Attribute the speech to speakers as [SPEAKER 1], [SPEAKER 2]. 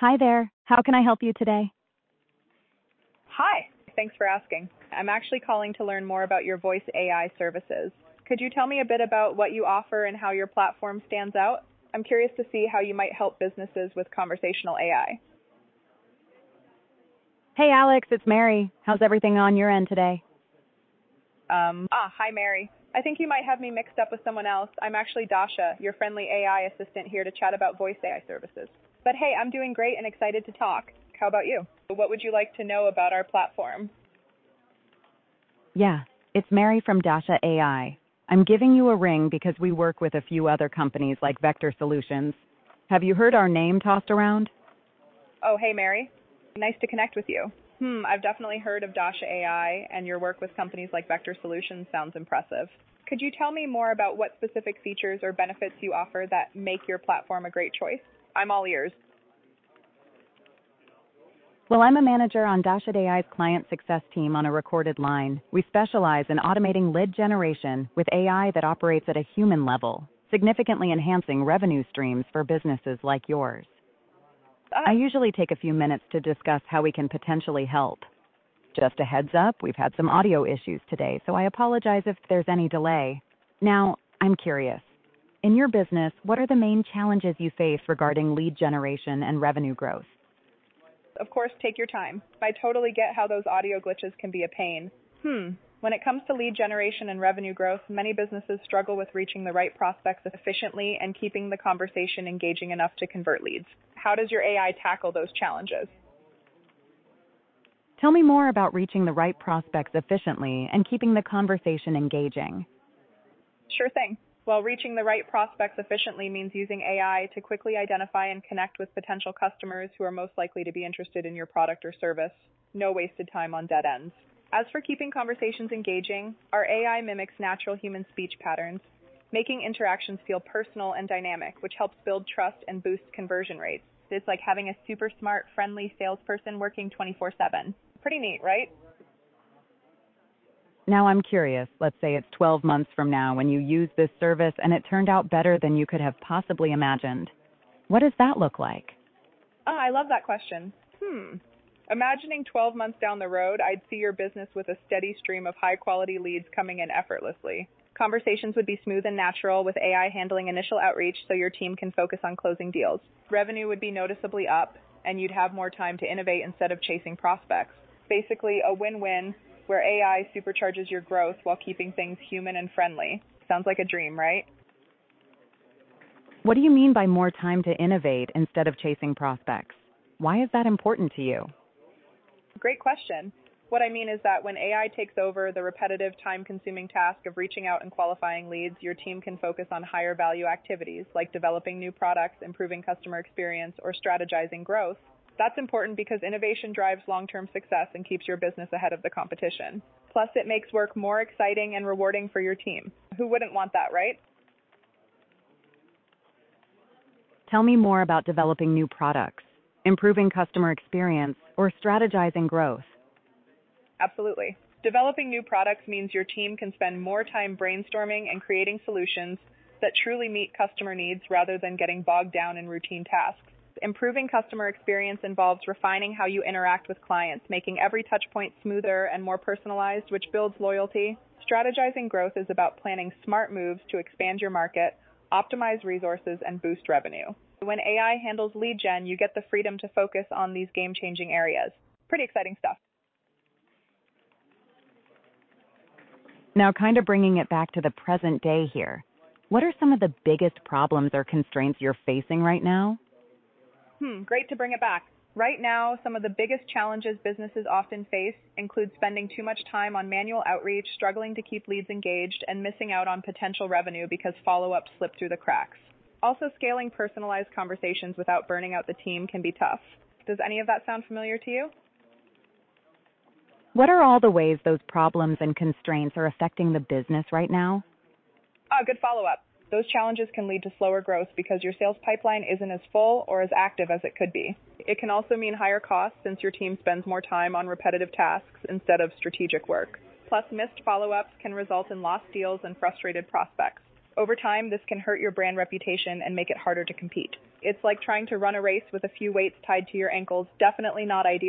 [SPEAKER 1] Hi there. How can I help you today?
[SPEAKER 2] Hi. Thanks for asking. I'm actually calling to learn more about your voice AI services. Could you tell me a bit about what you offer and how your platform stands out? I'm curious to see how you might help businesses with conversational AI.
[SPEAKER 1] Hey, Alex, it's Mary. How's everything on your end today?
[SPEAKER 2] Hi, Mary. I think you might have me mixed up with someone else. I'm actually Dasha, your friendly AI assistant here to chat about voice AI services. But hey, I'm doing great and excited to talk. How about you? What would you like to know about our platform?
[SPEAKER 1] Yeah, it's Mary from Dasha AI. I'm giving you a ring because we work with a few other companies like Vector Solutions. Have you heard our name tossed around?
[SPEAKER 2] Oh, hey, Mary. Nice to connect with you. I've definitely heard of Dasha AI, and your work with companies like Vector Solutions sounds impressive. Could you tell me more about what specific features or benefits you offer that make your platform a great choice? I'm all ears.
[SPEAKER 1] Well, I'm a manager on Dasha AI's client success team on a recorded line. We specialize in automating lead generation with AI that operates at a human level, significantly enhancing revenue streams for businesses like yours. I usually take a few minutes to discuss how we can potentially help. Just a heads up, we've had some audio issues today, so I apologize if there's any delay. Now, I'm curious. In your business, what are the main challenges you face regarding lead generation and revenue growth?
[SPEAKER 2] Of course, take your time. I totally get how those audio glitches can be a pain. When it comes to lead generation and revenue growth, many businesses struggle with reaching the right prospects efficiently and keeping the conversation engaging enough to convert leads. How does your AI tackle those challenges?
[SPEAKER 1] Tell me more about reaching the right prospects efficiently and keeping the conversation engaging.
[SPEAKER 2] Sure thing. Well, reaching the right prospects efficiently means using AI to quickly identify and connect with potential customers who are most likely to be interested in your product or service. No wasted time on dead ends. As for keeping conversations engaging, our AI mimics natural human speech patterns, making interactions feel personal and dynamic, which helps build trust and boost conversion rates. It's like having a super smart, friendly salesperson working 24/7. Pretty neat, right?
[SPEAKER 1] Now I'm curious, let's say it's 12 months from now when you use this service and it turned out better than you could have possibly imagined. What does that look like?
[SPEAKER 2] I love that question. Imagining 12 months down the road, I'd see your business with a steady stream of high-quality leads coming in effortlessly. Conversations would be smooth and natural with AI handling initial outreach so your team can focus on closing deals. Revenue would be noticeably up, and you'd have more time to innovate instead of chasing prospects. Basically, a win-win where AI supercharges your growth while keeping things human and friendly. Sounds like a dream, right?
[SPEAKER 1] What do you mean by more time to innovate instead of chasing prospects? Why is that important to you?
[SPEAKER 2] Great question. What I mean is that when AI takes over the repetitive, time-consuming task of reaching out and qualifying leads, your team can focus on higher value activities like developing new products, improving customer experience, or strategizing growth. That's important because innovation drives long-term success and keeps your business ahead of the competition. Plus, it makes work more exciting and rewarding for your team. Who wouldn't want that, right?
[SPEAKER 1] Tell me more about developing new products, improving customer experience, or strategizing growth.
[SPEAKER 2] Absolutely. Developing new products means your team can spend more time brainstorming and creating solutions that truly meet customer needs rather than getting bogged down in routine tasks. Improving customer experience involves refining how you interact with clients, making every touch point smoother and more personalized, which builds loyalty. Strategizing growth is about planning smart moves to expand your market, optimize resources, and boost revenue. When AI handles lead gen, you get the freedom to focus on these game-changing areas. Pretty exciting stuff.
[SPEAKER 1] Now, kind of bringing it back to the present day here, what are some of the biggest problems or constraints you're facing right now?
[SPEAKER 2] Great to bring it back. Right now, some of the biggest challenges businesses often face include spending too much time on manual outreach, struggling to keep leads engaged, and missing out on potential revenue because follow-ups slip through the cracks. Also, scaling personalized conversations without burning out the team can be tough. Does any of that sound familiar to you?
[SPEAKER 1] What are all the ways those problems and constraints are affecting the business right now?
[SPEAKER 2] Good follow-up. Those challenges can lead to slower growth because your sales pipeline isn't as full or as active as it could be. It can also mean higher costs since your team spends more time on repetitive tasks instead of strategic work. Plus, missed follow-ups can result in lost deals and frustrated prospects. Over time, this can hurt your brand reputation and make it harder to compete. It's like trying to run a race with a few weights tied to your ankles. Definitely not ideal.